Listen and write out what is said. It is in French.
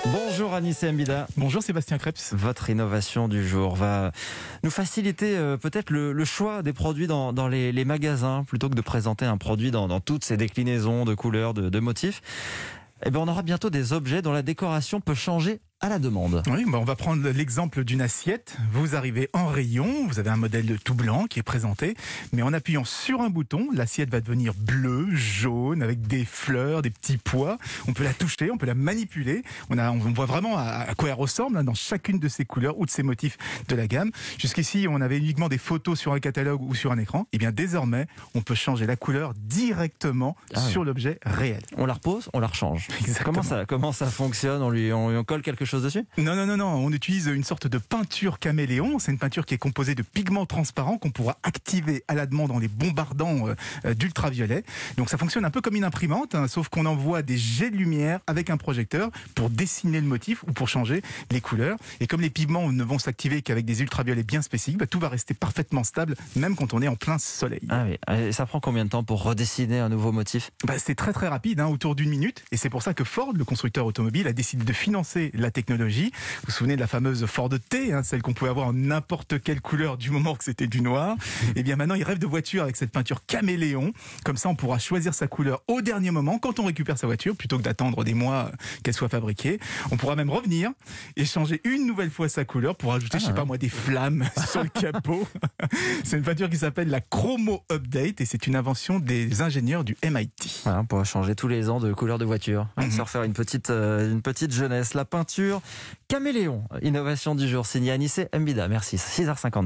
Bonjour Anissé Mbida. Bonjour Sébastien Krebs. Votre innovation du jour va nous faciliter peut-être le choix des produits dans les magasins, plutôt que de présenter un produit dans toutes ses déclinaisons de couleurs, de motifs. Eh bien, on aura bientôt des objets dont la décoration peut changer à la demande. Oui, on va prendre l'exemple d'une assiette. Vous arrivez en rayon, vous avez un modèle tout blanc qui est présenté, mais en appuyant sur un bouton, l'assiette va devenir bleue, jaune, avec des fleurs, des petits pois. On peut la toucher, on peut la manipuler. On voit vraiment à quoi elle ressemble dans chacune de ces couleurs ou de ces motifs de la gamme. Jusqu'ici, on avait uniquement des photos sur un catalogue ou sur un écran. Et bien désormais, on peut changer la couleur directement sur l'objet réel. On la repose, on la rechange. Exactement. Comment ça fonctionne? On colle quelque chose dessus? Non. On utilise une sorte de peinture caméléon. C'est une peinture qui est composée de pigments transparents qu'on pourra activer à la demande en les bombardant d'ultraviolet. Donc ça fonctionne un peu comme une imprimante, sauf qu'on envoie des jets de lumière avec un projecteur pour dessiner le motif ou pour changer les couleurs. Et comme les pigments ne vont s'activer qu'avec des ultraviolets bien spécifiques, tout va rester parfaitement stable, même quand on est en plein soleil. Ah oui. Et ça prend combien de temps pour redessiner un nouveau motif? C'est très très rapide, autour d'1 minute. Et c'est pour ça que Ford, le constructeur automobile, a décidé de financer la technologie. Vous vous souvenez de la fameuse Ford T, celle qu'on pouvait avoir en n'importe quelle couleur du moment que c'était du noir. Et bien maintenant, il rêve de voiture avec cette peinture caméléon. Comme ça, on pourra choisir sa couleur au dernier moment quand on récupère sa voiture, plutôt que d'attendre des mois qu'elle soit fabriquée. On pourra même revenir et changer une nouvelle fois sa couleur pour ajouter, des flammes sur le capot. C'est une peinture qui s'appelle la Chromo Update et c'est une invention des ingénieurs du MIT. Voilà, on pourra changer tous les ans de couleur de voiture. Se refaire une petite jeunesse. La peinture caméléon, innovation du jour, signée Anissé Mbida. Merci, 6h50.